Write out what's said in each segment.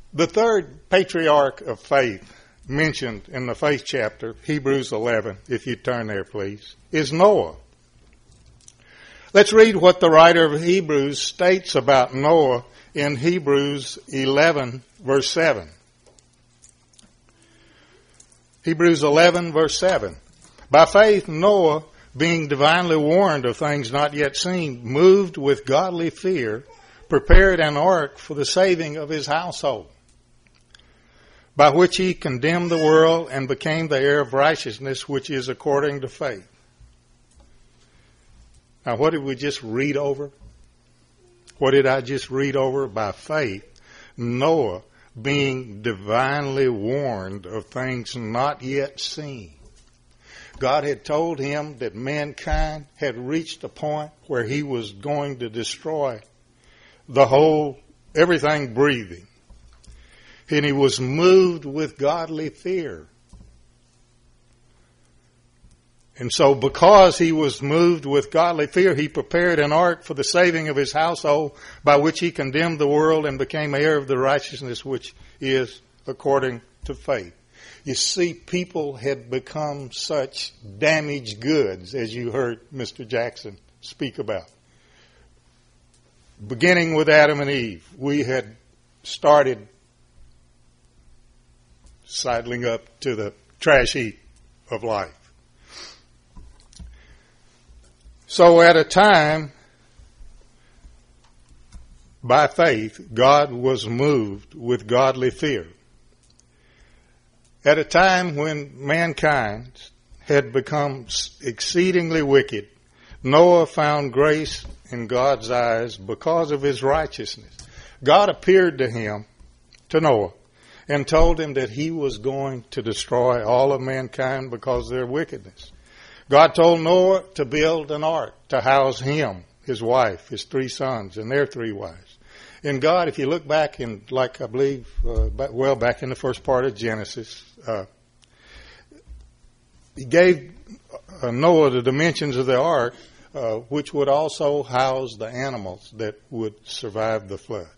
The third patriarch of faith mentioned in the faith chapter, Hebrews 11, if you turn there please, is Noah. Let's read what the writer of Hebrews states about Noah in Hebrews 11, verse 7. Hebrews 11, verse 7. By faith, Noah, being divinely warned of things not yet seen, moved with godly fear, prepared an ark for the saving of his household, by which he condemned the world and became the heir of righteousness, which is according to faith. Now, what did we just read over? What did I just read over? By faith, Noah, being divinely warned of things not yet seen. God had told him that mankind had reached a point where he was going to destroy everything breathing. And he was moved with godly fear. And so because he was moved with godly fear, he prepared an ark for the saving of his household, by which he condemned the world and became heir of the righteousness which is according to faith. You see, people had become such damaged goods, as you heard Mr. Jackson speak about. Beginning with Adam and Eve, we had started sidling up to the trash heap of life. So at a time, by faith, God was moved with godly fear. At a time when mankind had become exceedingly wicked, Noah found grace in God's eyes because of his righteousness. God appeared to Noah, and told him that he was going to destroy all of mankind because of their wickedness. God told Noah to build an ark to house him, his wife, his 3 sons, and their 3 wives. And God, if you look back in, like I believe, back in the first part of Genesis, he gave Noah the dimensions of the ark, which would also house the animals that would survive the flood.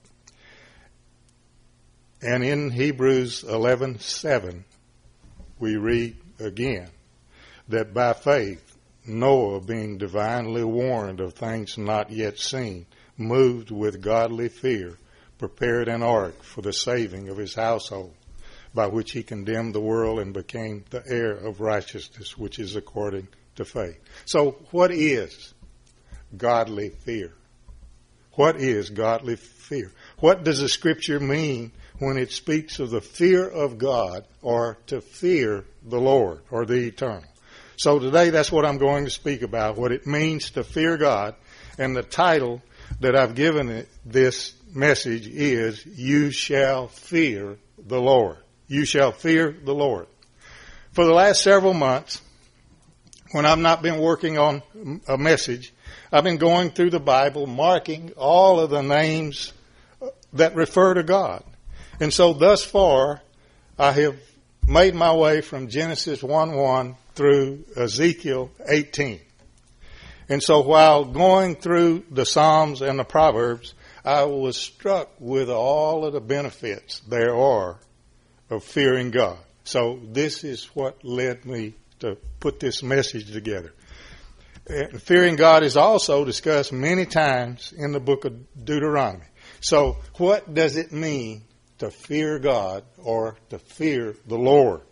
And in Hebrews 11:7, we read again that by faith, Noah, being divinely warned of things not yet seen, moved with godly fear, prepared an ark for the saving of his household, by which he condemned the world and became the heir of righteousness, which is according to faith. So what is godly fear? What is godly fear? What does the scripture mean when it speaks of the fear of God, or to fear the Lord or the eternal? So today that's what I'm going to speak about, what it means to fear God. And the title that I've given it, this message, is You Shall Fear the Lord. You shall fear the Lord. For the last several months, when I've not been working on a message, I've been going through the Bible, marking all of the names that refer to God. And so thus far, I have made my way from Genesis 1:1 through Ezekiel 18. And so while going through the Psalms and the Proverbs, I was struck with all of the benefits there are of fearing God. So this is what led me to put this message together. Fearing God is also discussed many times in the book of Deuteronomy. So what does it mean to fear God, or to fear the Lord?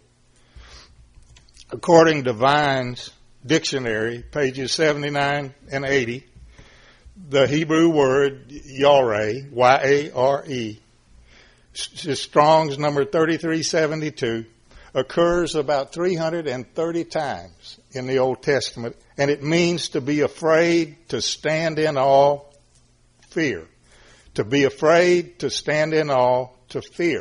According to Vine's dictionary, pages 79 and 80, the Hebrew word Yareh, Y-A-R-E, Strong's number 3372, occurs about 330 times in the Old Testament, and it means to be afraid, to stand in awe, fear. To be afraid, to stand in awe, to fear.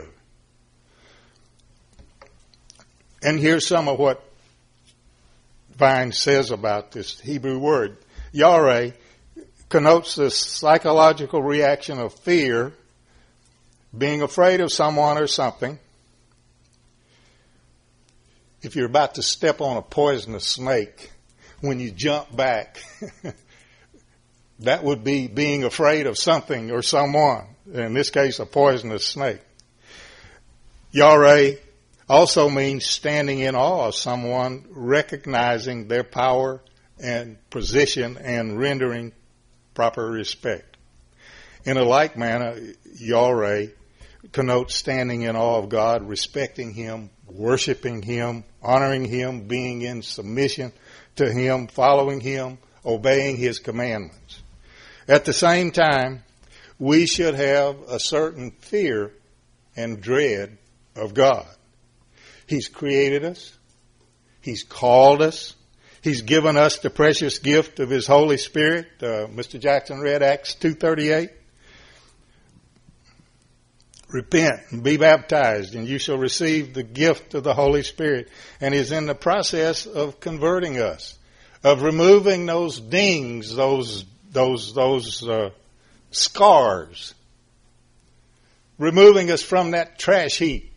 And here's some of what Vine says about this Hebrew word. Yareh connotes the psychological reaction of fear, being afraid of someone or something. If you're about to step on a poisonous snake, when you jump back, that would be being afraid of something or someone. In this case, a poisonous snake. Yare also means standing in awe of someone, recognizing their power and position and rendering proper respect. In a like manner, Yare connotes standing in awe of God, respecting Him, worshiping Him, honoring Him, being in submission to Him, following Him, obeying His commandments. At the same time, we should have a certain fear and dread of God. He's created us. He's called us. He's given us the precious gift of His Holy Spirit. Mr. Jackson read Acts 2:38. Repent and be baptized, and you shall receive the gift of the Holy Spirit. And He's in the process of converting us, of removing those dings, those scars, removing us from that trash heap.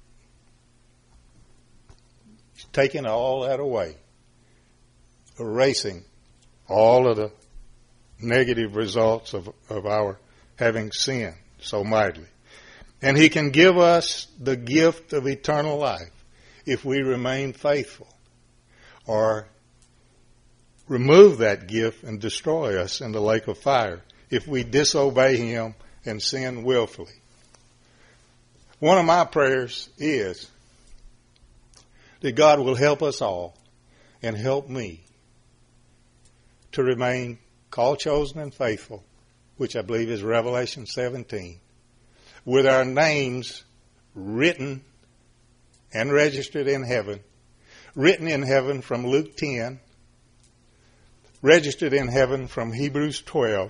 He's taking all that away, erasing all of the negative results of our having sinned so mightily. And He can give us the gift of eternal life if we remain faithful, or remove that gift and destroy us in the lake of fire if we disobey Him and sin willfully. One of my prayers is that God will help us all and help me to remain called, chosen, and faithful, which I believe is Revelation 17, with our names written and registered in heaven, written in heaven from Luke 10, registered in heaven from Hebrews 12,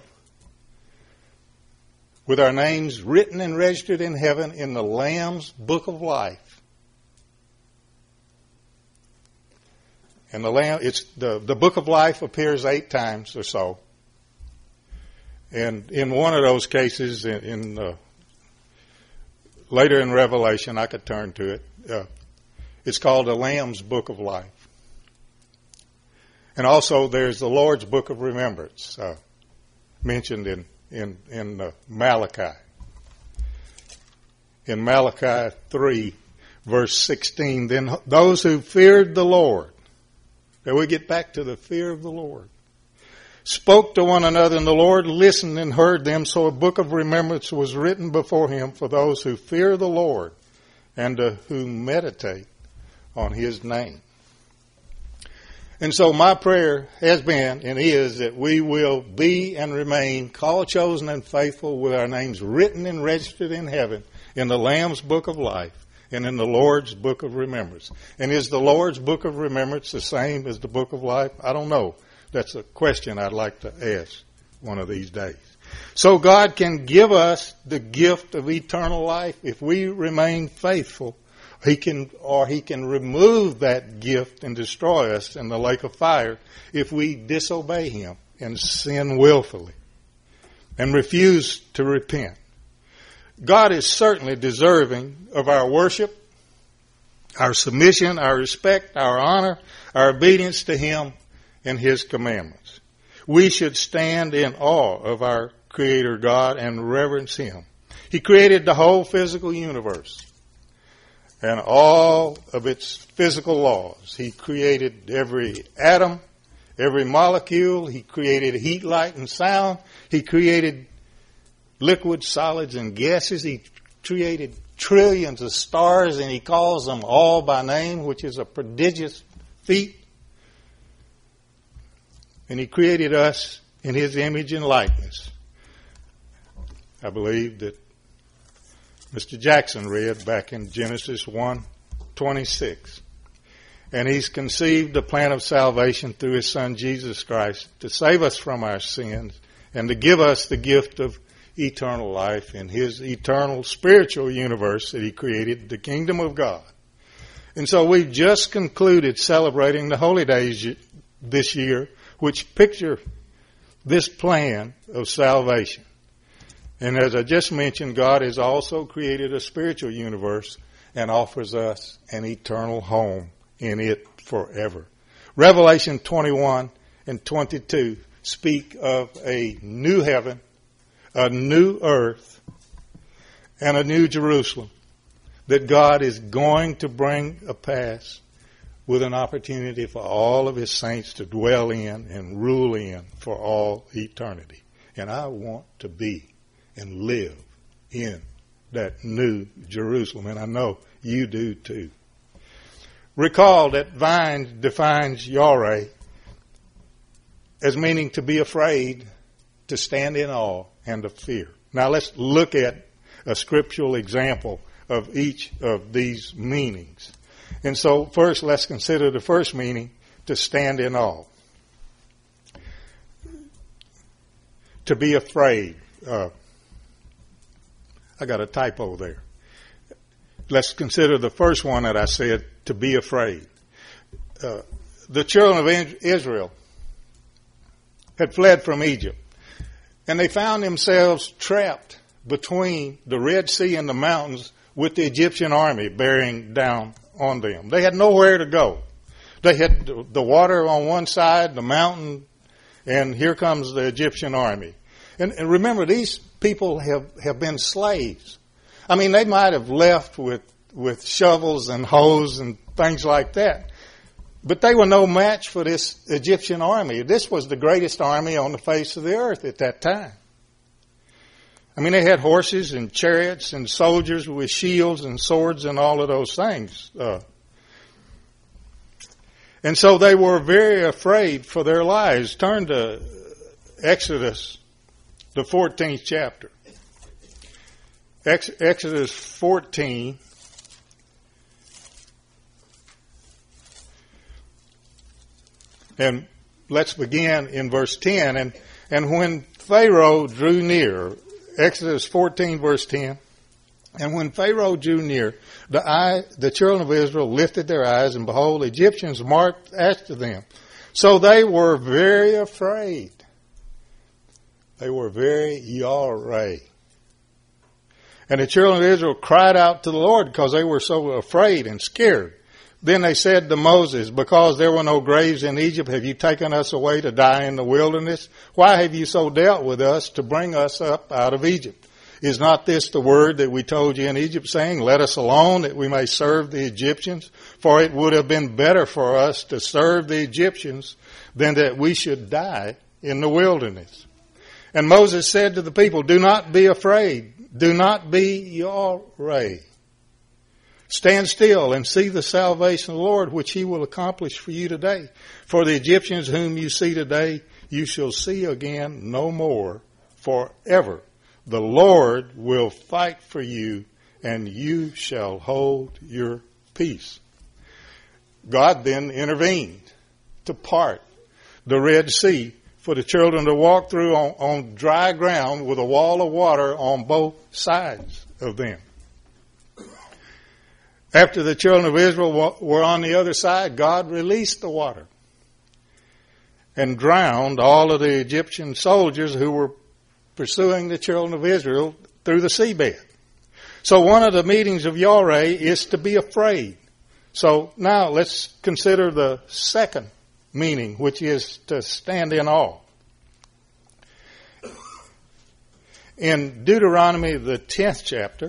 with our names written and registered in heaven in the Lamb's Book of Life. And the Book of Life appears 8 times or so. And in one of those cases, later in Revelation, I could turn to it. It's called the Lamb's Book of Life. And also there's the Lord's Book of Remembrance, mentioned in Malachi. In Malachi 3, verse 16, then those who feared the Lord, and we get back to the fear of the Lord, spoke to one another, and the Lord listened and heard them. So a book of remembrance was written before Him for those who fear the Lord and who meditate on His name. And so my prayer has been and is that we will be and remain called, chosen, and faithful, with our names written and registered in heaven in the Lamb's Book of Life and in the Lord's Book of Remembrance. And is the Lord's Book of Remembrance the same as the Book of Life? I don't know. That's a question I'd like to ask one of these days. So God can give us the gift of eternal life if we remain faithful. He can remove that gift and destroy us in the lake of fire if we disobey Him and sin willfully and refuse to repent. God is certainly deserving of our worship, our submission, our respect, our honor, our obedience to Him and His commandments. We should stand in awe of our Creator God and reverence Him. He created the whole physical universe and all of its physical laws. He created every atom, every molecule. He created heat, light, and sound. He created liquids, solids, and gases. He created trillions of stars, and He calls them all by name, which is a prodigious feat. And He created us in His image and likeness. I believe that Mr. Jackson read back in Genesis 1:26. And He's conceived the plan of salvation through His Son Jesus Christ to save us from our sins and to give us the gift of eternal life in His eternal spiritual universe that He created, the kingdom of God. And so we've just concluded celebrating the holy days this year, which picture this plan of salvation. And as I just mentioned, God has also created a spiritual universe and offers us an eternal home in it forever. Revelation 21 and 22 speak of a new heaven, a new earth, and a new Jerusalem. that God is going to bring a pass with an opportunity for all of his saints to dwell in and rule in for all eternity. And I want to be and live in that new Jerusalem, and I know you do too. Recall that Vine defines Yahweh as meaning to be afraid, to stand in awe, and to fear. Now let's look at a scriptural example of each of these meanings. And so first let's consider the first meaning, to stand in awe. To be afraid. I got a typo there. Let's consider the first one that I said, to be afraid. The children of Israel had fled from Egypt, and they found themselves trapped between the Red Sea and the mountains with the Egyptian army bearing down on them. They had nowhere to go. They had the water on one side, the mountain, and here comes the Egyptian army. And remember, these people have been slaves. I mean, they might have left with shovels and hoes and things like that, but they were no match for this Egyptian army. This was the greatest army on the face of the earth at that time. I mean, they had horses and chariots and soldiers with shields and swords and all of those things. And so they were very afraid for their lives. Turn to Exodus, the 14th chapter. Exodus 14. And let's begin in verse 10. And when Pharaoh drew near, Exodus 14 verse 10, and when Pharaoh drew near, the children of Israel lifted their eyes, and behold, Egyptians marched after them. So they were very afraid. They were very Yareh. And the children of Israel cried out to the Lord because they were so afraid and scared. Then they said to Moses, because there were no graves in Egypt, have you taken us away to die in the wilderness? Why have you so dealt with us to bring us up out of Egypt? Is not this the word that we told you in Egypt, saying, let us alone that we may serve the Egyptians? For it would have been better for us to serve the Egyptians than that we should die in the wilderness. And Moses said to the people, do not be afraid. Do not be Yareh. Stand still and see the salvation of the Lord, which he will accomplish for you today. For the Egyptians whom you see today, you shall see again no more forever. The Lord will fight for you, and you shall hold your peace. God then intervened to part the Red Sea for the children to walk through on dry ground with a wall of water on both sides of them. After the children of Israel were on the other side, God released the water and drowned all of the Egyptian soldiers who were pursuing the children of Israel through the seabed. So one of the meanings of Yareh is to be afraid. So now let's consider the second meaning, which is to stand in awe. In Deuteronomy, the 10th chapter,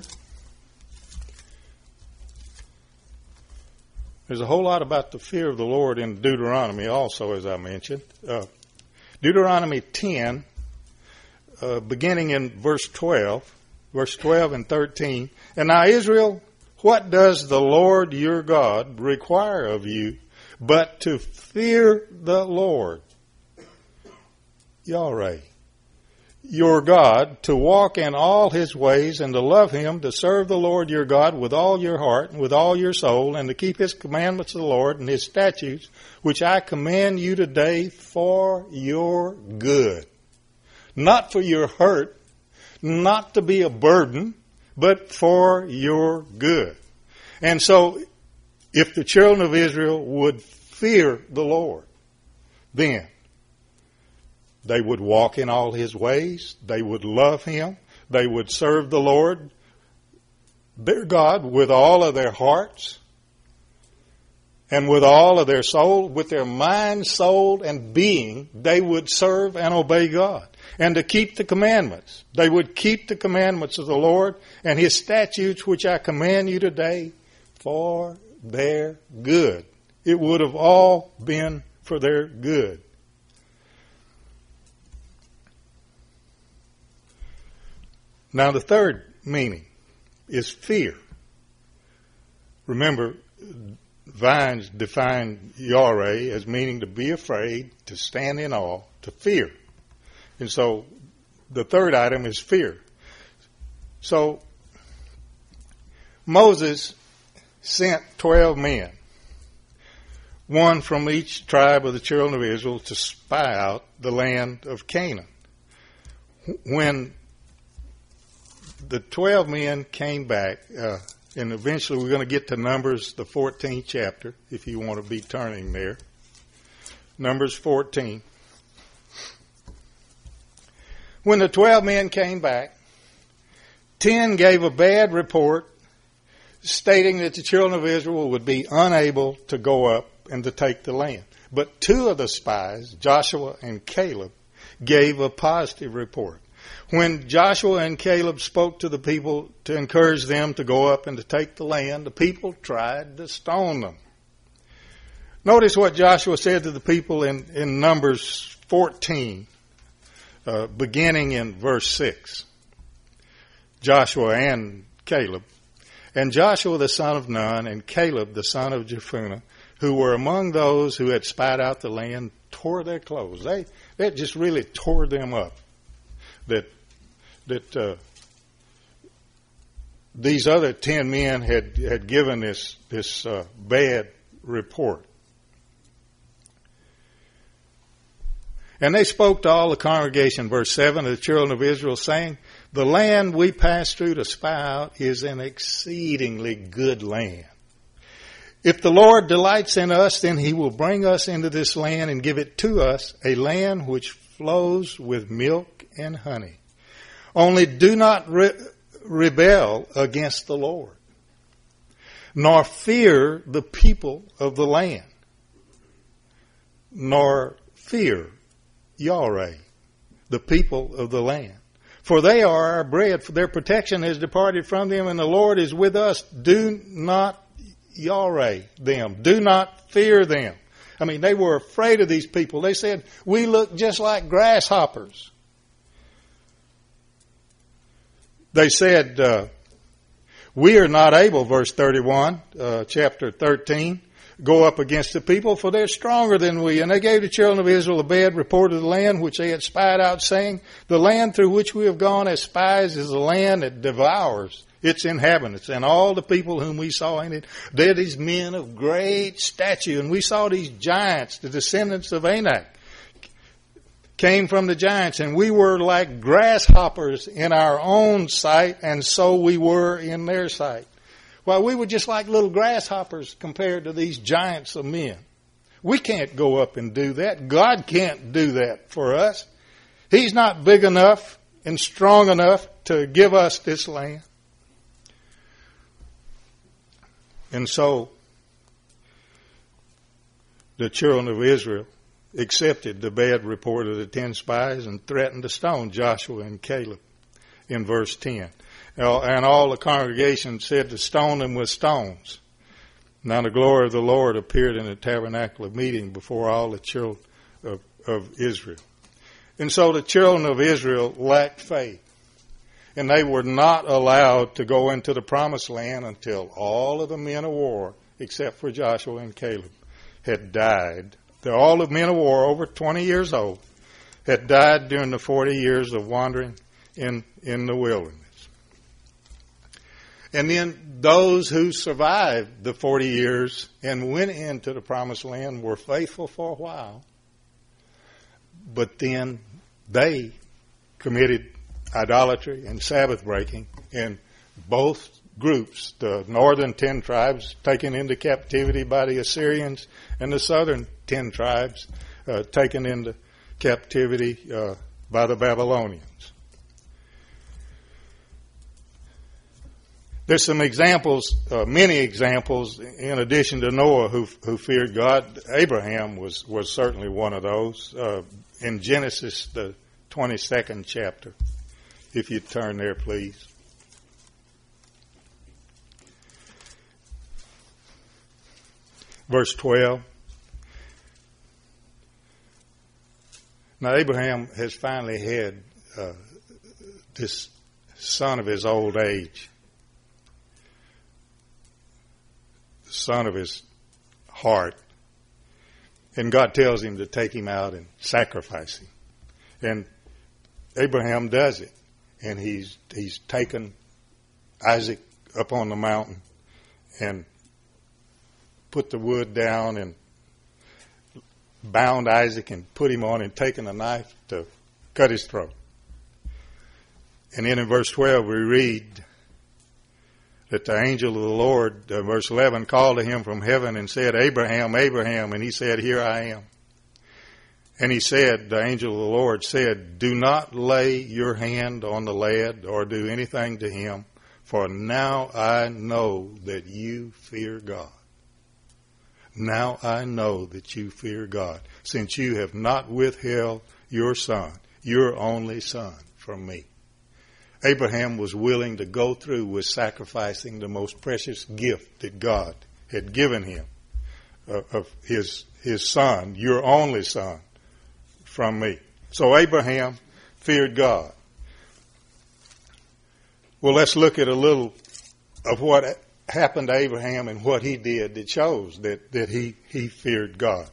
there's a whole lot about the fear of the Lord in Deuteronomy also, as I mentioned. Deuteronomy 10, beginning in verse 12 and 13. And now, Israel, what does the Lord your God require of you but to fear the Lord, Yareh, your God, to walk in all his ways and to love him, to serve the Lord your God with all your heart and with all your soul, and to keep his commandments of the Lord and his statutes, which I command you today for your good. Not for your hurt, not to be a burden, but for your good. And so, if the children of Israel would fear the Lord, then they would walk in all his ways. They would love him. They would serve the Lord, their God, with all of their hearts and with all of their soul, with their mind, soul, and being. They would serve and obey God. and to keep the commandments. They would keep the commandments of the Lord and his statutes, which I command you today, for their good. It would have all been for their good. Now the third meaning is fear. Remember, Vines defined Yahweh as meaning to be afraid, to stand in awe, to fear. And so the third item is fear. So Moses sent 12 men, one from each tribe of the children of Israel, to spy out the land of Canaan. When the 12 men came back, and eventually we're going to get to Numbers, the 14th chapter, if you want to be turning there. Numbers 14. When the 12 men came back, 10 gave a bad report, stating that the children of Israel would be unable to go up and to take the land. But 2 of the spies, Joshua and Caleb, gave a positive report. When Joshua and Caleb spoke to the people to encourage them to go up and to take the land, the people tried to stone them. Notice what Joshua said to the people in Numbers 14, beginning in verse 6. Joshua and Caleb. And Joshua the son of Nun and Caleb the son of Jephunneh, who were among those who had spied out the land, tore their clothes. They just really tore them up. That these other 10 men had given this bad report. And they spoke to all the congregation, verse 7, of the children of Israel, saying, the land we passed through to spy out is an exceedingly good land. If the Lord delights in us, then he will bring us into this land and give it to us, a land which flows with milk and honey. Only do not rebel against the Lord, nor fear the people of the land, nor fear Yahweh, the people of the land. For they are our bread, for their protection has departed from them, and the Lord is with us. Do not Yahweh them. Do not fear them. I mean, they were afraid of these people. They said, we look just like grasshoppers. They said, we are not able, verse 31, chapter 13, go up against the people, for they're stronger than we. And they gave the children of Israel a bad report of the land which they had spied out, saying, the land through which we have gone as spies is a land that devours its inhabitants. And all the people whom we saw in it, they're these men of great stature. And we saw these giants, the descendants of Anak, came from the giants, and we were like grasshoppers in our own sight, and so we were in their sight. Well, we were just like little grasshoppers compared to these giants of men. We can't go up and do that. God can't do that for us. He's not big enough and strong enough to give us this land. And so the children of Israel accepted the bad report of the 10 spies and threatened to stone Joshua and Caleb in verse 10. And all the congregation said to stone them with stones. Now the glory of the Lord appeared in the tabernacle of meeting before all the children of Israel. And so the children of Israel lacked faith. And they were not allowed to go into the promised land until all of the men of war, except for Joshua and Caleb, had died. All the men of war over 20 years old had died during the 40 years of wandering in the wilderness. And then those who survived the 40 years and went into the promised land were faithful for a while. But then they committed idolatry and Sabbath breaking, and both groups, the northern 10 tribes taken into captivity by the Assyrians, and the southern 10 tribes taken into captivity by the Babylonians. There's some examples, many examples, in addition to Noah who feared God. Abraham was certainly one of those. In Genesis, the 22nd chapter. If you'd turn there, please. Verse 12. Now Abraham has finally had this son of his old age, the son of his heart. And God tells him to take him out and sacrifice him. And Abraham does it. And he's taken Isaac up on the mountain and put the wood down and bound Isaac and put him on and taken a knife to cut his throat. And then in verse 12 we read that the angel of the Lord, verse 11, called to him from heaven and said, Abraham, Abraham. And he said, Here I am. And he said, the angel of the Lord said, Do not lay your hand on the lad or do anything to him, for now I know that you fear God. Now I know that you fear God, since you have not withheld your son, your only son, from me. Abraham was willing to go through with sacrificing the most precious gift that God had given him of his son, your only son, from me. So Abraham feared God. Well, let's look at a little of what happened to Abraham and what he did that shows that he feared God.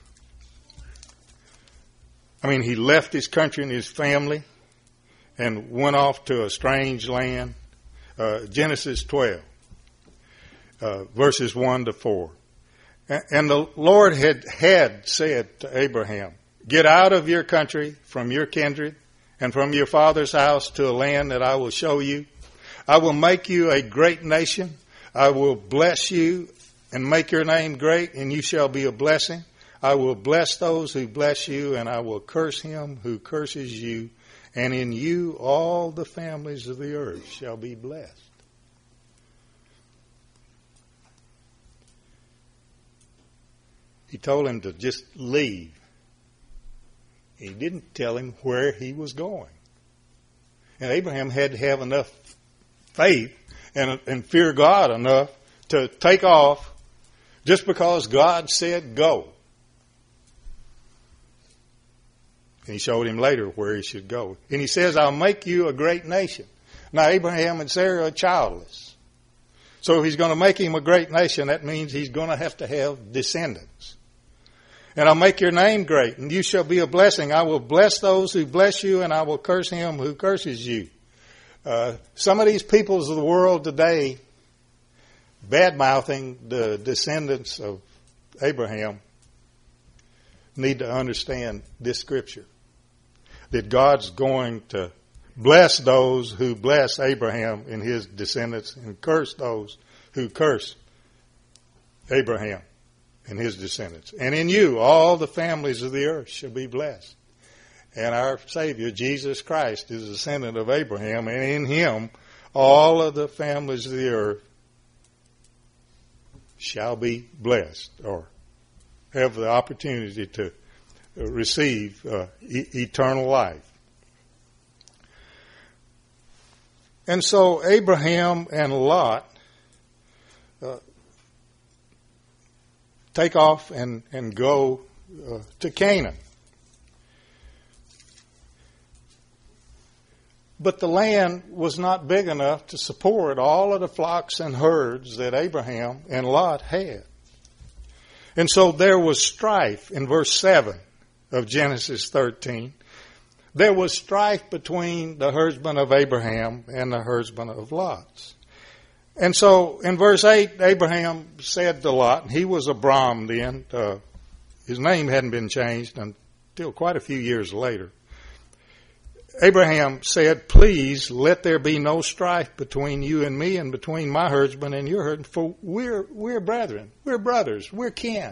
I mean, he left his country and his family and went off to a strange land. Genesis 12, verses 1 to 4. And the Lord had said to Abraham, Get out of your country, from your kindred, and from your father's house to a land that I will show you. I will make you a great nation. I will bless you and make your name great, and you shall be a blessing. I will bless those who bless you, and I will curse him who curses you. And in you all the families of the earth shall be blessed. He told him to just leave. He didn't tell him where he was going. And Abraham had to have enough faith and fear God enough to take off just because God said go. And he showed him later where he should go. And he says, I'll make you a great nation. Now, Abraham and Sarah are childless. So if he's going to make him a great nation, that means he's going to have descendants. And I'll make your name great, and you shall be a blessing. I will bless those who bless you, and I will curse him who curses you. Some of these peoples of the world today, bad-mouthing the descendants of Abraham, need to understand this scripture. That God's going to bless those who bless Abraham and his descendants and curse those who curse Abraham and his descendants. And in you, all the families of the earth shall be blessed. And our Savior, Jesus Christ, is a descendant of Abraham, and in him, all of the families of the earth shall be blessed, or have the opportunity to receive eternal life. And so Abraham and Lot take off and go to Canaan. But the land was not big enough to support all of the flocks and herds that Abraham and Lot had. And so there was strife in verse 7 of Genesis 13. There was strife between the herdsmen of Abraham and the herdsmen of Lot. And so in verse 8, Abraham said to Lot, and he was Abram then, his name hadn't been changed until quite a few years later. Abraham said, Please let there be no strife between you and me and between my herdsmen and your herdsmen, for we're brethren, we're brothers, we're kin.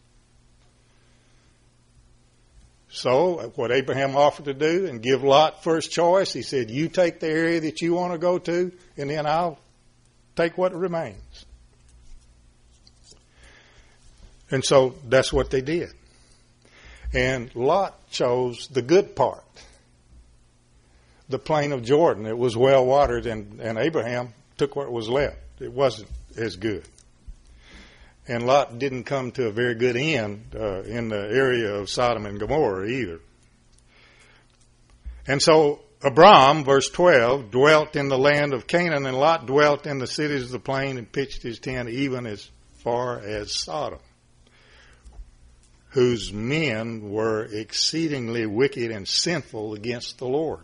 So what Abraham offered to do and give Lot first choice, he said, You take the area that you want to go to, and then I'll take what remains. And so that's what they did. And Lot chose the good part the plain of Jordan. It was well watered, and Abraham took what was left. It wasn't as good. And Lot didn't come to a very good end in the area of Sodom and Gomorrah either. And so Abram, verse 12, dwelt in the land of Canaan, and Lot dwelt in the cities of the plain and pitched his tent even as far as Sodom, whose men were exceedingly wicked and sinful against the Lord.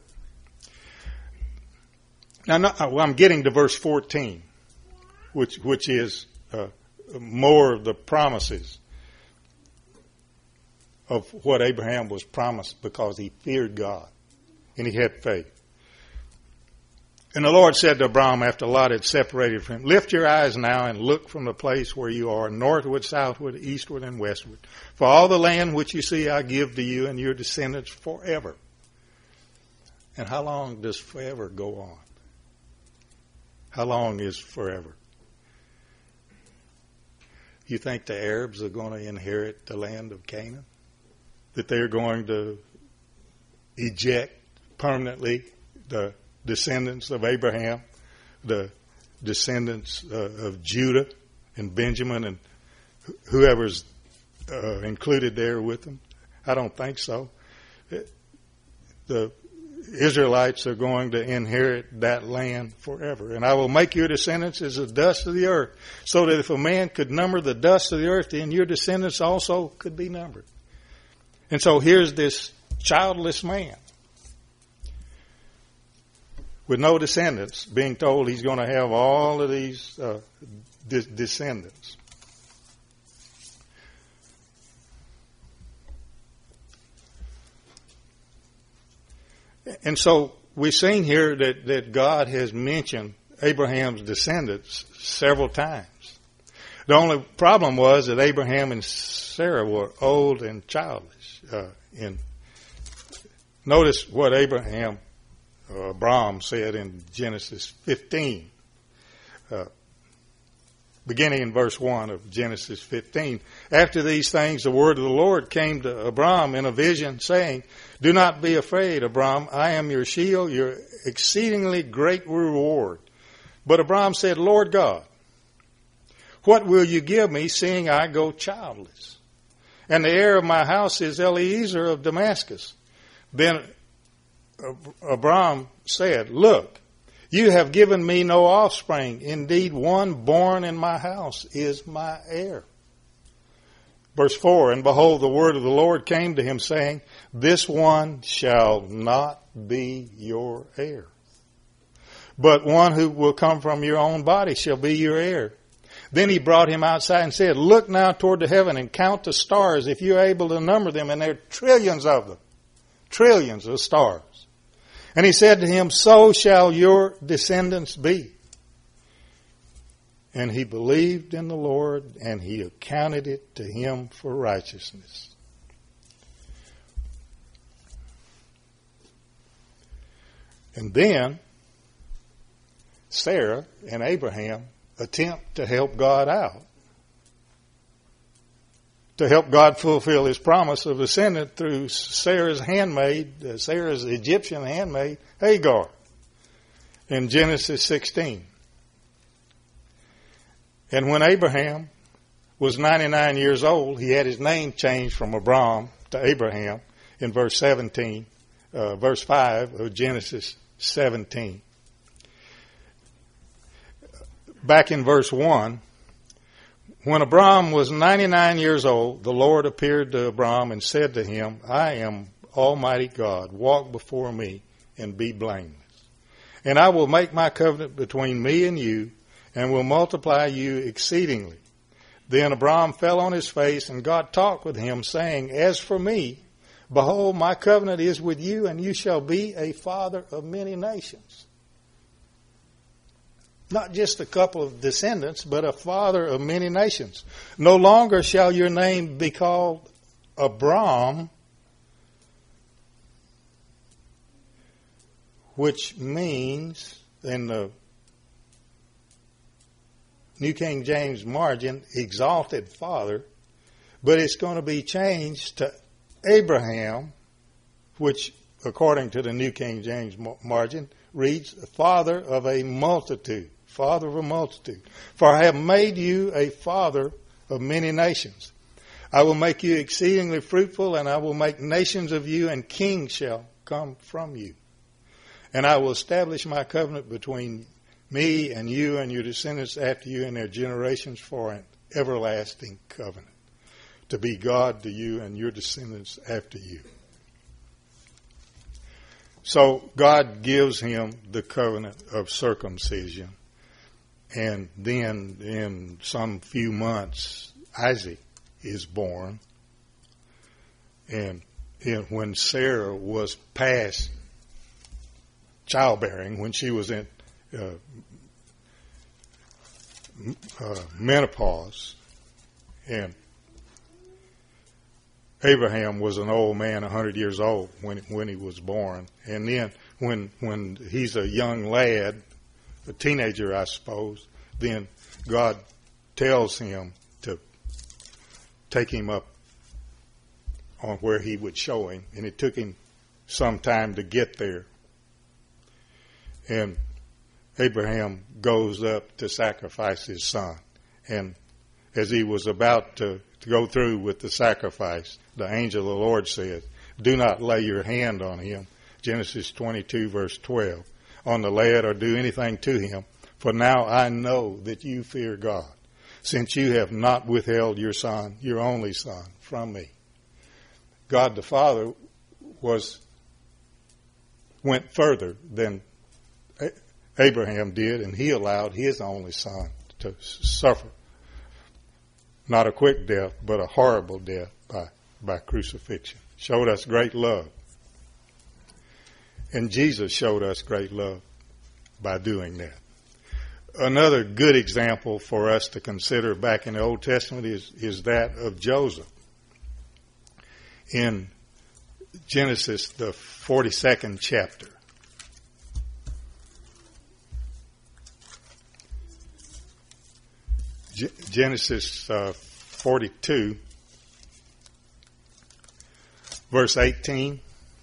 Now, I'm getting to verse 14, which is more of the promises of what Abraham was promised because he feared God and he had faith. And the Lord said to Abram after Lot had separated from him, lift your eyes now and look from the place where you are, northward, southward, eastward, and westward. For all the land which you see I give to you and your descendants forever. And how long does forever go on? How long is forever? You think the Arabs are going to inherit the land of Canaan? That they're going to eject permanently the descendants of Abraham, the descendants of Judah and Benjamin and whoever's included there with them? I don't think so. The Israelites are going to inherit that land forever. And I will make your descendants as the dust of the earth, so that if a man could number the dust of the earth, then your descendants also could be numbered. And so here's this childless man with no descendants being told he's going to have all of these descendants. And so we've seen here that God has mentioned Abraham's descendants several times. The only problem was that Abraham and Sarah were old and childish. Notice what Abram said in Genesis 15, beginning in verse 1 of Genesis 15. After these things, the word of the Lord came to Abram in a vision, saying, do not be afraid, Abram. I am your shield, your exceedingly great reward. But Abram said, Lord God, what will you give me, seeing I go childless? And the heir of my house is Eliezer of Damascus. Then Abram said, look, you have given me no offspring. Indeed, one born in my house is my heir. Verse 4, and behold, the word of the Lord came to him, saying, this one shall not be your heir, but one who will come from your own body shall be your heir. Then he brought him outside and said, look now toward the heaven and count the stars, if you are able to number them, and there are trillions of them, trillions of stars. And he said to him, so shall your descendants be. And he believed in the Lord, and he accounted it to him for righteousness. And then Sarah and Abraham attempt to help God out, to help God fulfill his promise of descendant through Sarah's handmaid, Sarah's Egyptian handmaid, Hagar, in Genesis 16. And when Abraham was 99 years old, he had his name changed from Abram to Abraham in verse 17, verse 5 of Genesis 17. Back in verse 1, when Abram was 99 years old, the Lord appeared to Abram and said to him, I am Almighty God. Walk before me and be blameless. And I will make my covenant between me and you, and will multiply you exceedingly. Then Abram fell on his face, and God talked with him, saying, as for me, behold, my covenant is with you, and you shall be a father of many nations. Not just a couple of descendants, but a father of many nations. No longer shall your name be called Abram, which means, in the New King James margin, exalted father, but it's going to be changed to Abraham, which according to the New King James margin, reads, father of a multitude. Father of a multitude. For I have made you a father of many nations. I will make you exceedingly fruitful, and I will make nations of you, and kings shall come from you. And I will establish my covenant between me and you and your descendants after you and their generations for an everlasting covenant, to be God to you and your descendants after you. So God gives him the covenant of circumcision. And then in some few months, Isaac is born. And when Sarah was past childbearing, when she was in menopause, and Abraham was an old man, 100 years old when he was born. And then when he's a young lad, a teenager, I suppose, then God tells him to take him up on where he would show him. And it took him some time to get there. And Abraham goes up to sacrifice his son. And as he was about to go through with the sacrifice, the angel of the Lord said, do not lay your hand on him. Genesis 22, verse 12. On the lad or do anything to him. For now I know that you fear God, since you have not withheld your son, your only son, from me. God the Father went further than Abraham did, and he allowed his only son to suffer. Not a quick death, but a horrible death by crucifixion. Showed us great love. And Jesus showed us great love by doing that. Another good example for us to consider back in the Old Testament is that of Joseph. In Genesis, the 42nd chapter. Genesis 42, verse 18.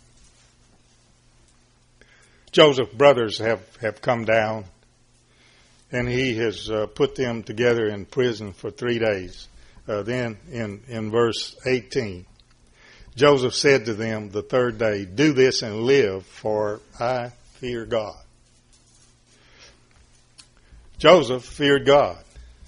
Joseph's brothers have come down, and he has put them together in prison for 3 days. Then in verse 18, Joseph said to them the third day, do this and live, for I fear God. Joseph feared God.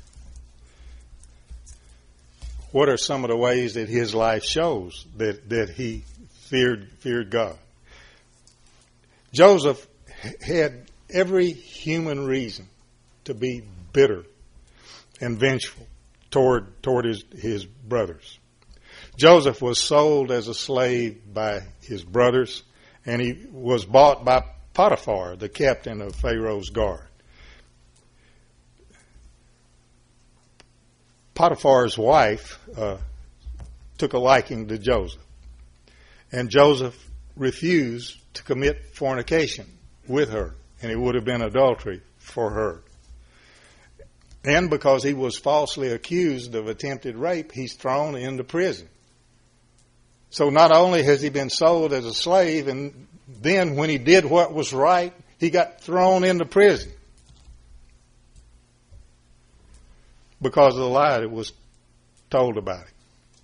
What are some of the ways that his life shows that he feared God? Joseph had every human reason to be bitter and vengeful toward his brothers. Joseph was sold as a slave by his brothers, and he was bought by Potiphar, the captain of Pharaoh's guard. Potiphar's wife took a liking to Joseph, and Joseph refused to commit fornication with her, and it would have been adultery for her. And because he was falsely accused of attempted rape, he's thrown into prison. So not only has he been sold as a slave, and then when he did what was right, he got thrown into prison because of the lie that was told about him.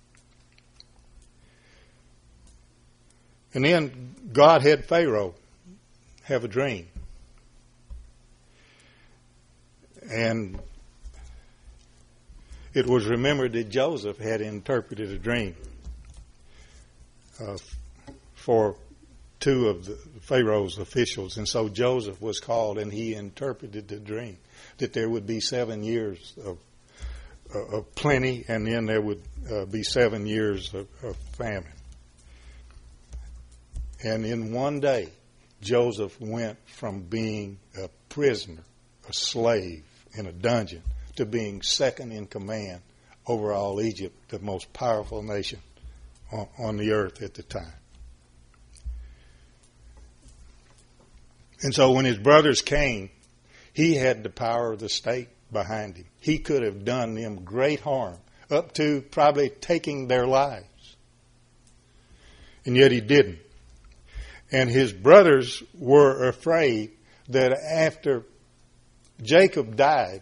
And then God had Pharaoh have a dream. And it was remembered that Joseph had interpreted a dream for two of the Pharaoh's officials. And so Joseph was called, and he interpreted the dream, that there would be 7 years of plenty, and then there would be 7 years of famine. And in one day, Joseph went from being a prisoner, a slave in a dungeon, to being second in command over all Egypt, the most powerful nation on the earth at the time. And so when his brothers came, he had the power of the state behind him. He could have done them great harm, up to probably taking their lives. And yet he didn't. And his brothers were afraid that after Jacob died,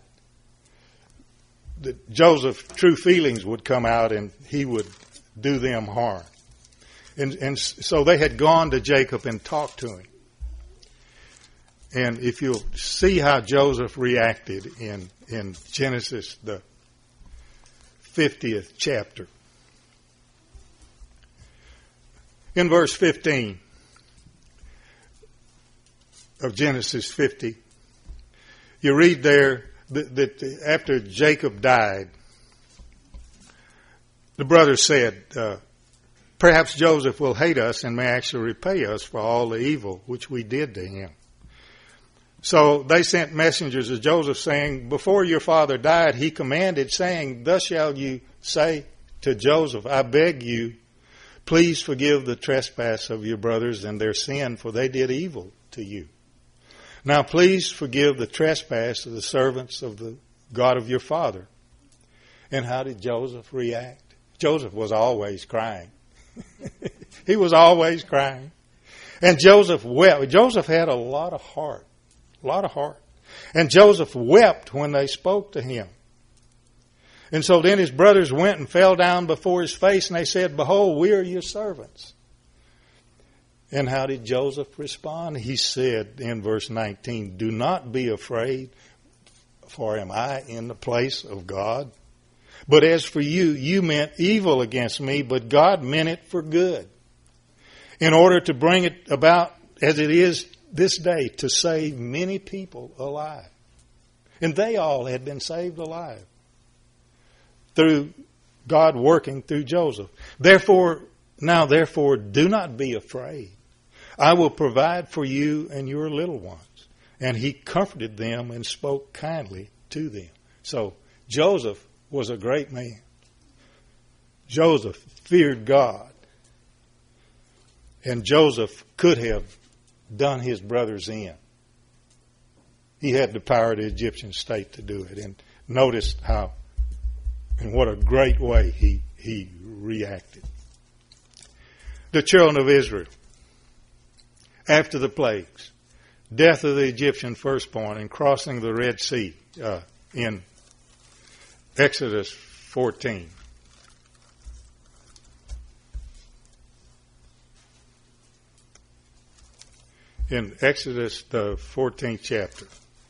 that Joseph's true feelings would come out and he would do them harm. And so they had gone to Jacob and talked to him. And if you'll see how Joseph reacted in Genesis, the 50th chapter. In verse 15 of Genesis 50, you read there that after Jacob died, the brothers said, perhaps Joseph will hate us and may actually repay us for all the evil which we did to him. So they sent messengers to Joseph saying, before your father died, he commanded, saying, thus shall you say to Joseph, I beg you, please forgive the trespass of your brothers and their sin, for they did evil to you. Now please forgive the trespass of the servants of the God of your father. And how did Joseph react? Joseph was always crying. He was always crying. And Joseph wept. Joseph had a lot of heart. A lot of heart. And Joseph wept when they spoke to him. And so then his brothers went and fell down before his face, and they said, behold, we are your servants. And how did Joseph respond? He said in verse 19, do not be afraid, for am I in the place of God? But as for you, you meant evil against me, but God meant it for good, in order to bring it about as it is this day, to save many people alive. And they all had been saved alive through God working through Joseph. Therefore, do not be afraid. I will provide for you and your little ones. And he comforted them and spoke kindly to them. So Joseph was a great man. Joseph feared God. And Joseph could have done his brothers in. He had the power of the Egyptian state to do it. And notice how, in what a great way he reacted. The children of Israel, after the plagues, death of the Egyptian firstborn and crossing the Red Sea in Exodus 14. In Exodus, the 14th chapter.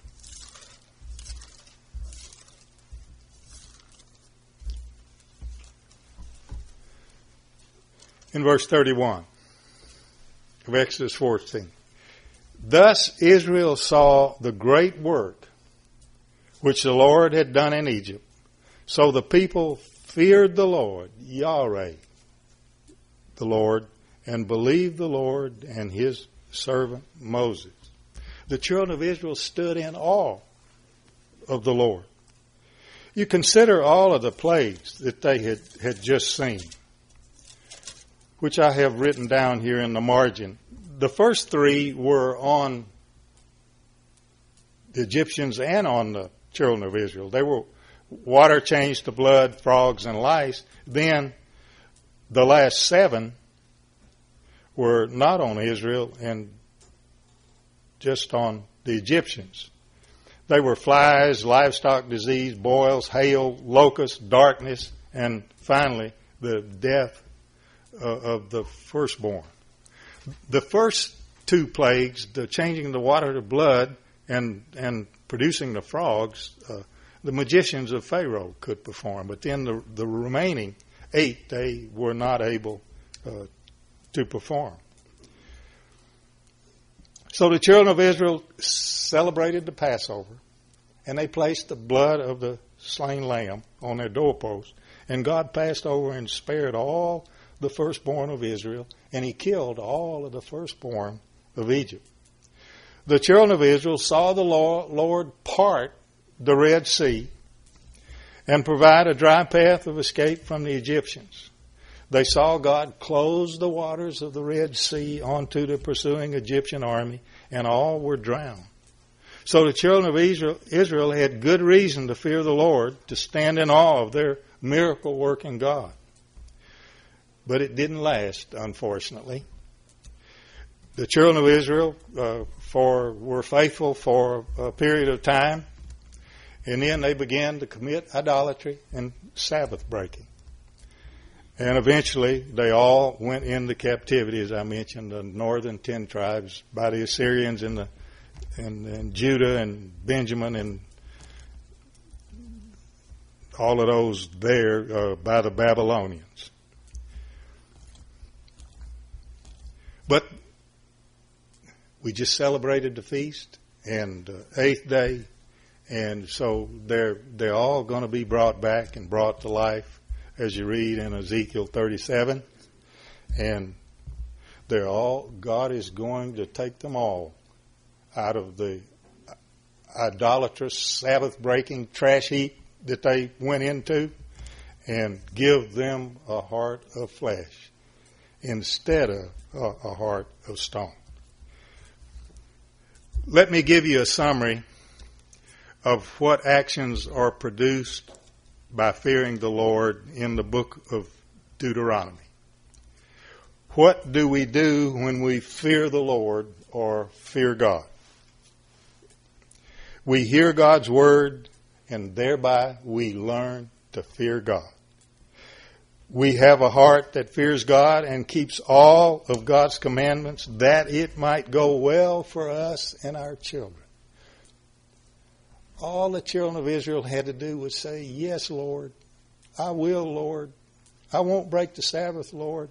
In verse 31 of Exodus 14. Thus Israel saw the great work which the Lord had done in Egypt. So the people feared the Lord, Yahweh, the Lord, and believed the Lord and his servant Moses. The children of Israel stood in awe of the Lord. You consider all of the plagues that they had just seen, which I have written down here in the margin. The first three were on the Egyptians and on the children of Israel. They were water changed to blood, frogs, and lice. Then the last seven were not on Israel and just on the Egyptians. They were flies, livestock disease, boils, hail, locusts, darkness, and finally the death of the firstborn. The first two plagues, the changing the water to blood and producing the frogs, the magicians of Pharaoh could perform. But then the remaining 8, they were not able to perform. So the children of Israel celebrated the Passover, and they placed the blood of the slain lamb on their doorposts. And God passed over and spared all the firstborn of Israel, and he killed all of the firstborn of Egypt. The children of Israel saw the Lord part the Red Sea and provide a dry path of escape from the Egyptians. They saw God close the waters of the Red Sea onto the pursuing Egyptian army, and all were drowned. So the children of Israel had good reason to fear the Lord, to stand in awe of their miracle-working God. But it didn't last, unfortunately. The children of Israel were faithful for a period of time, and then they began to commit idolatry and Sabbath breaking. And eventually they all went into captivity, as I mentioned, the northern 10 tribes by the Assyrians and Judah and Benjamin and all of those there by the Babylonians. But we just celebrated the feast and 8th day, and so they're all going to be brought back and brought to life, as you read in Ezekiel 37, and God is going to take them all out of the idolatrous Sabbath-breaking trash heap that they went into and give them a heart of flesh instead of a heart of stone. Let me give you a summary of what actions are produced by fearing the Lord in the book of Deuteronomy. What do we do when we fear the Lord or fear God? We hear God's word, and thereby we learn to fear God. We have a heart that fears God and keeps all of God's commandments, that it might go well for us and our children. All the children of Israel had to do was say, "Yes, Lord. I will, Lord. I won't break the Sabbath, Lord.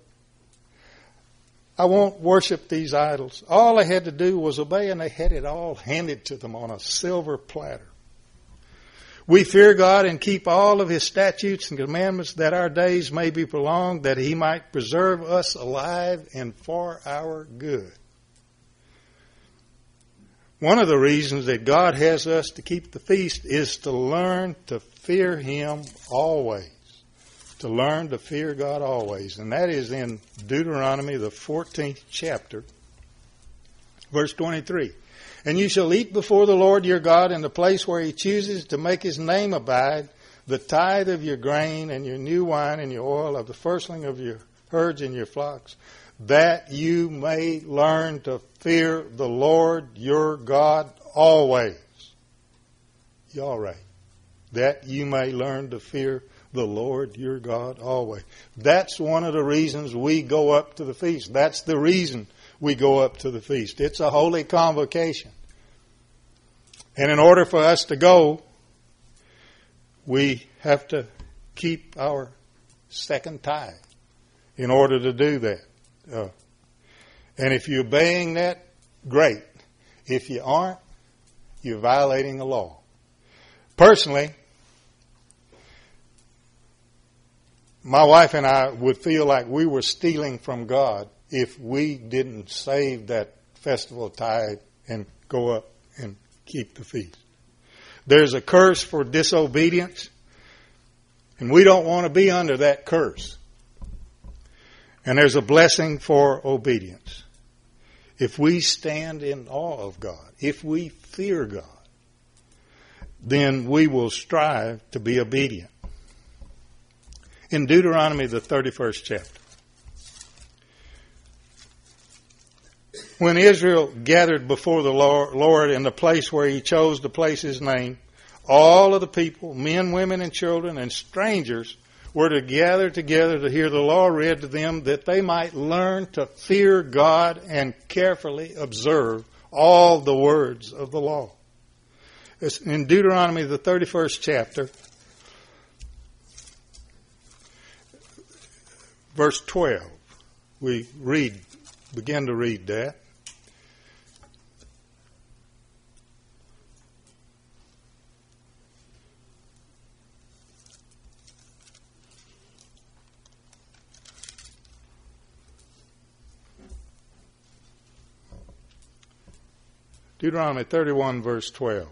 I won't worship these idols." All they had to do was obey, and they had it all handed to them on a silver platter. We fear God and keep all of His statutes and commandments, that our days may be prolonged, that He might preserve us alive and for our good. One of the reasons that God has us to keep the feast is to learn to fear Him always. To learn to fear God always. And that is in Deuteronomy, the 14th chapter, verse 23. "And you shall eat before the Lord your God in the place where He chooses to make His name abide, the tithe of your grain and your new wine and your oil, of the firstling of your herds and your flocks, that you may learn to fear the Lord your God always." You all right? That you may learn to fear the Lord your God always. That's one of the reasons we go up to the feast. That's the reason we go up to the feast. It's a holy convocation. And in order for us to go, we have to keep our second tithe in order to do that. And if you're obeying that, great. If you aren't, you're violating the law. Personally, my wife and I would feel like we were stealing from God if we didn't save that festival tithe and go up and keep the feast. There's a curse for disobedience, and we don't want to be under that curse. And there's a blessing for obedience. If we stand in awe of God, if we fear God, then we will strive to be obedient. In Deuteronomy, the 31st chapter, when Israel gathered before the Lord in the place where He chose to place His name, all of the people, men, women, and children, and strangers were to gather together to hear the law read to them, that they might learn to fear God and carefully observe all the words of the law. It's in Deuteronomy, the 31st chapter, verse 12. We begin to read that. Deuteronomy 31, verse 12.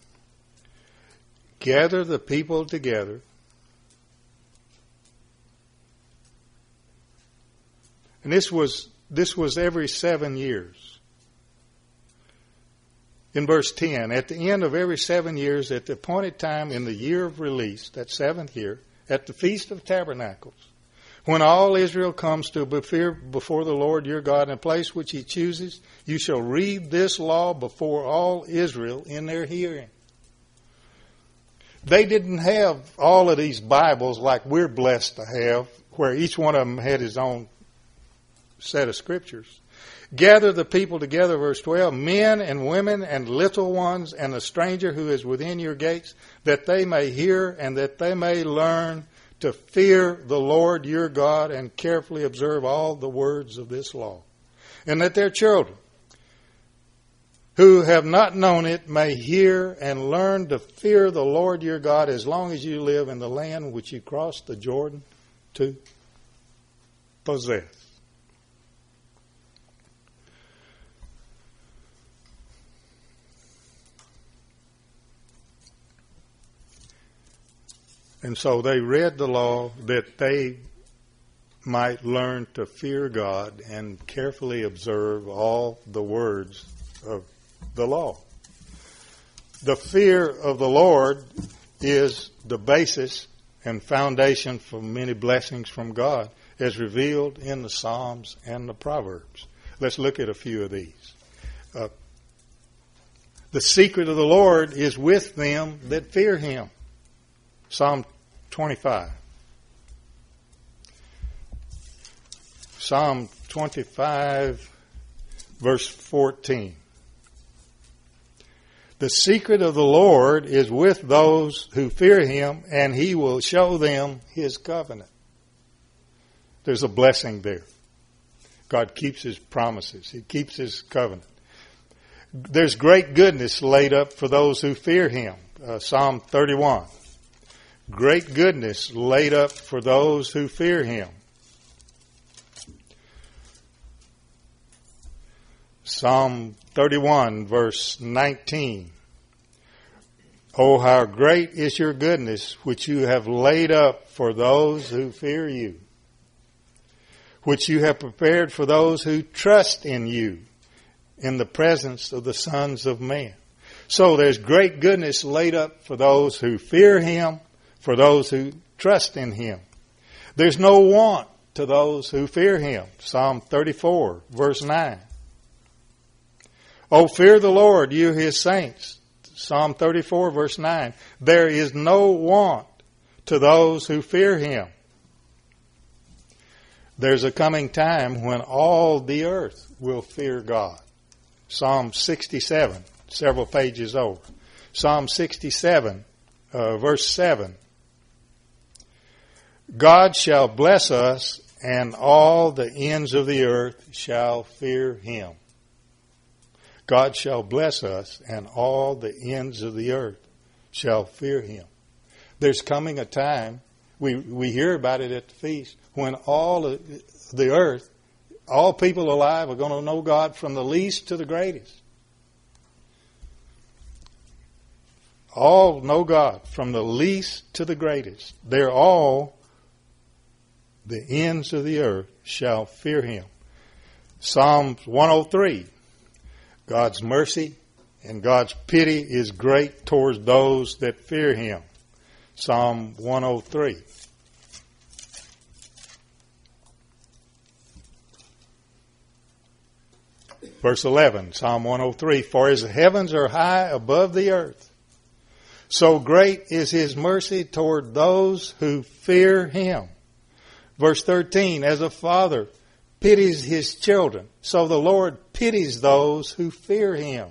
"Gather the people together, and this was every 7 years. In verse 10, "At the end of every 7 years, at the appointed time in the year of release," that 7th year, "at the Feast of Tabernacles, When all Israel comes to appear before the Lord your God in a place which he chooses, you shall read this law before all Israel in their hearing. They didn't have all of these Bibles like we're blessed to have, where each one of them had his own set of scriptures. Gather the people together, verse 12, men and women and little ones and the stranger who is within your gates, that they may hear and that they may learn to fear the Lord your God and carefully observe all the words of this law. And that their children, who have not known it, may hear and learn to fear the Lord your God as long as you live in the land which you crossed the Jordan to possess. And so they read the law that they might learn to fear God and carefully observe all the words of the law. The fear of the Lord is the basis and foundation for many blessings from God, as revealed in the Psalms and the Proverbs. Let's look at a few of these. The secret of the Lord is with them that fear him. Psalm 25. Psalm 25, verse 14. The secret of the Lord is with those who fear him, and he will show them his covenant. There's a blessing there. God keeps his promises. He keeps his covenant. There's great goodness laid up for those who fear him. Psalm 31. Great goodness laid up for those who fear him. Psalm 31, verse 19. Oh, how great is your goodness, which you have laid up for those who fear you, which you have prepared for those who trust in you in the presence of the sons of man. So there's great goodness laid up for those who fear him, for those who trust in him. There's no want to those who fear him. Psalm 34, verse 9. Oh, fear the Lord, you his saints. Psalm 34, verse 9. There is no want to those who fear him. There's a coming time when all the earth will fear God. Psalm 67, several pages over. Psalm 67, verse 7. God shall bless us, and all the ends of the earth shall fear him. God shall bless us, and all the ends of the earth shall fear him. There's coming a time, we hear about it at the feast, when all the earth, all people alive are going to know God from the least to the greatest. All know God from the least to the greatest. They're all, the ends of the earth shall fear him. Psalm 103. God's mercy and God's pity is great towards those that fear him. Psalm 103. Verse 11, Psalm 103. For as the heavens are high above the earth, so great is his mercy toward those who fear him. Verse 13, as a father pities his children, so the Lord pities those who fear him.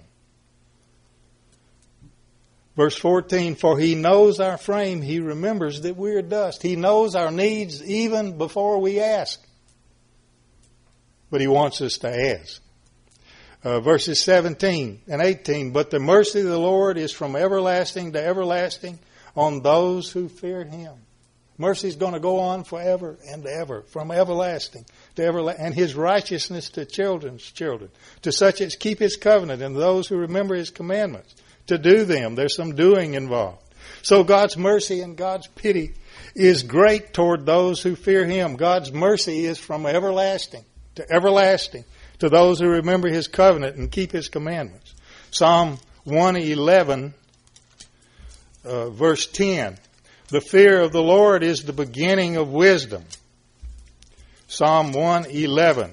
Verse 14, for he knows our frame, he remembers that we are dust. He knows our needs even before we ask. But he wants us to ask. Verses 17 and 18, but the mercy of the Lord is from everlasting to everlasting on those who fear him. Mercy is going to go on forever and ever, from everlasting to everlasting, and his righteousness to children's children, to such as keep his covenant and those who remember his commandments, to do them. There's some doing involved. So God's mercy and God's pity is great toward those who fear him. God's mercy is from everlasting to those who remember his covenant and keep his commandments. Psalm 111, verse 10. The fear of the Lord is the beginning of wisdom. Psalm 111.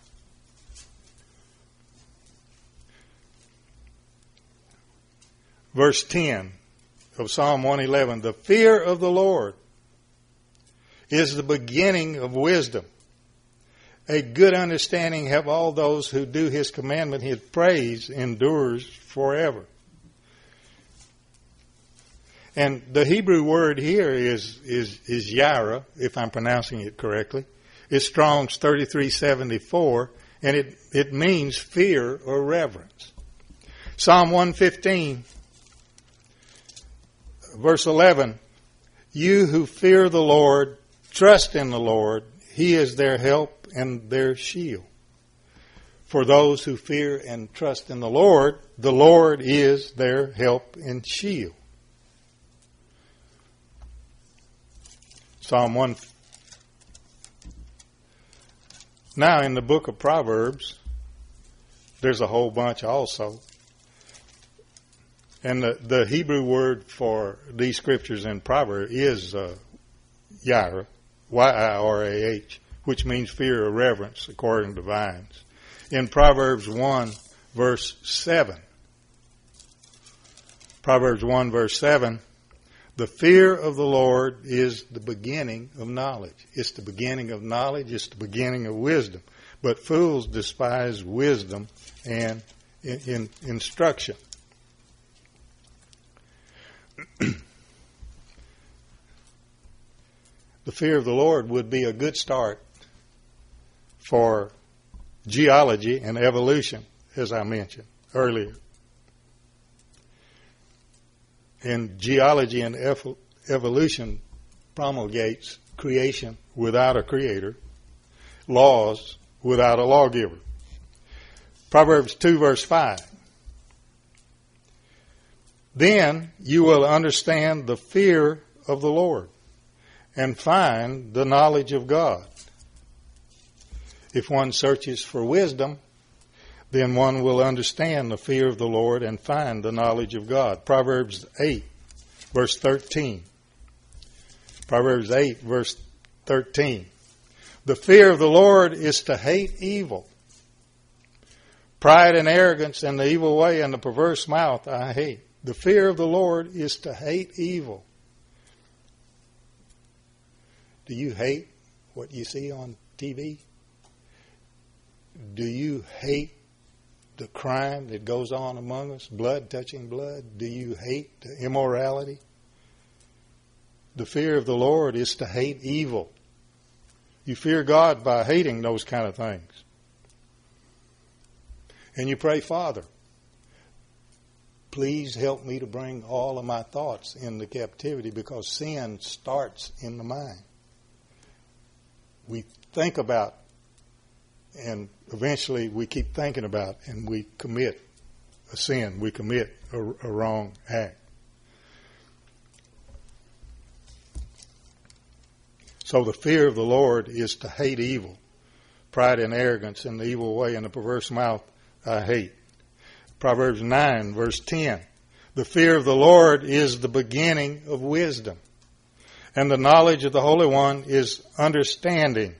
Verse 10 of Psalm 111. The fear of the Lord is the beginning of wisdom. A good understanding have all those who do his commandment. His praise endures forever. And the Hebrew word here is yirah, if I'm pronouncing it correctly. It's Strong's 3374, and it means fear or reverence. Psalm 115, verse 11, you who fear the Lord, trust in the Lord. He is their help and their shield. For those who fear and trust in the Lord is their help and shield. Psalm 1. Now in the book of Proverbs, there's a whole bunch also. And the Hebrew word for these scriptures in Proverbs is yirah, Y-I-R-A-H, which means fear or reverence, according to Vines. In Proverbs 1, verse 7. Proverbs 1, verse 7. The fear of the Lord is the beginning of knowledge. It's the beginning of knowledge. It's the beginning of wisdom. But fools despise wisdom and instruction. The fear of the Lord would be a good start for geology and evolution, as I mentioned earlier. And geology and evolution promulgates creation without a creator, laws without a lawgiver. Proverbs 2, verse 5. Then you will understand the fear of the Lord and find the knowledge of God. If one searches for wisdom, then one will understand the fear of the Lord and find the knowledge of God. Proverbs 8, verse 13. Proverbs 8, verse 13. The fear of the Lord is to hate evil. Pride and arrogance and the evil way and the perverse mouth I hate. The fear of the Lord is to hate evil. Do you hate what you see on TV? Do you hate the crime that goes on among us, blood touching blood? Do you hate the immorality? The fear of the Lord is to hate evil. You fear God by hating those kind of things. And you pray, Father, please help me to bring all of my thoughts into captivity, because sin starts in the mind. We think about, and eventually we keep thinking about, and we commit a sin. We commit a wrong act. So the fear of the Lord is to hate evil. Pride and arrogance and the evil way and the perverse mouth I hate. Proverbs 9, verse 10. The fear of the Lord is the beginning of wisdom, and the knowledge of the Holy One is understanding.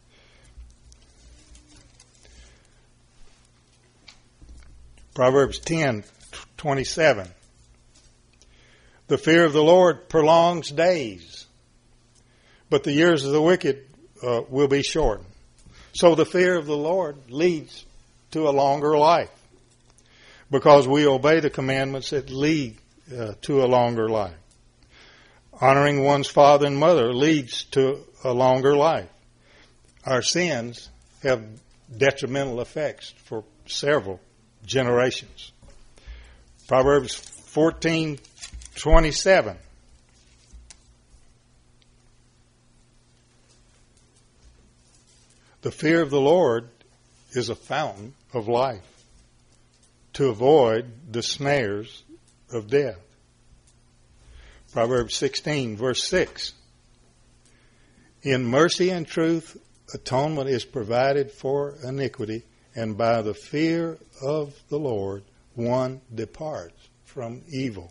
Proverbs 10:27. The fear of the Lord prolongs days, but the years of the wicked will be shortened. So the fear of the Lord leads to a longer life, because we obey the commandments that lead to a longer life. Honoring one's father and mother leads to a longer life. Our sins have detrimental effects for several generations. Proverbs 14:27. The fear of the Lord is a fountain of life, to avoid the snares of death. Proverbs 16, verse 6. In mercy and truth, atonement is provided for iniquity, and by the fear of the Lord, one departs from evil.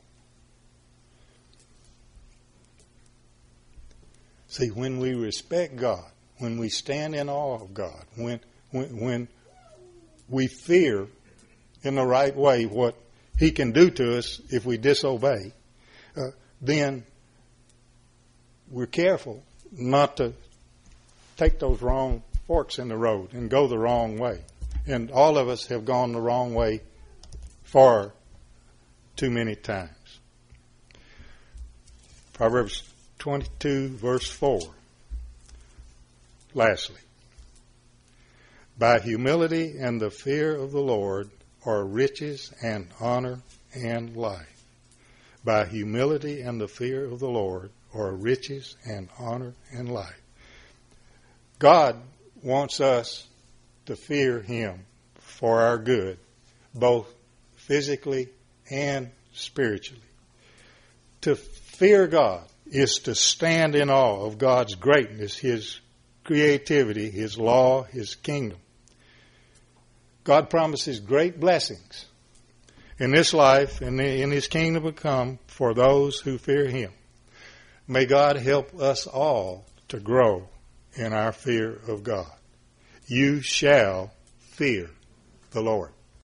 See, when we respect God when we stand in awe of God, when we fear in the right way what He can do to us if we disobey, then we're careful not to take those wrong forks in the road and go the wrong way. And all of us have gone the wrong way far too many times. Proverbs 22, verse 4. Lastly, by humility and the fear of the Lord are riches and honor and life. By humility and the fear of the Lord are riches and honor and life. God wants us to fear Him for our good, both physically and spiritually. To fear God is to stand in awe of God's greatness, His creativity, His law, His kingdom. God promises great blessings in this life and in His kingdom to come for those who fear Him. May God help us all to grow in our fear of God. You shall fear the Lord.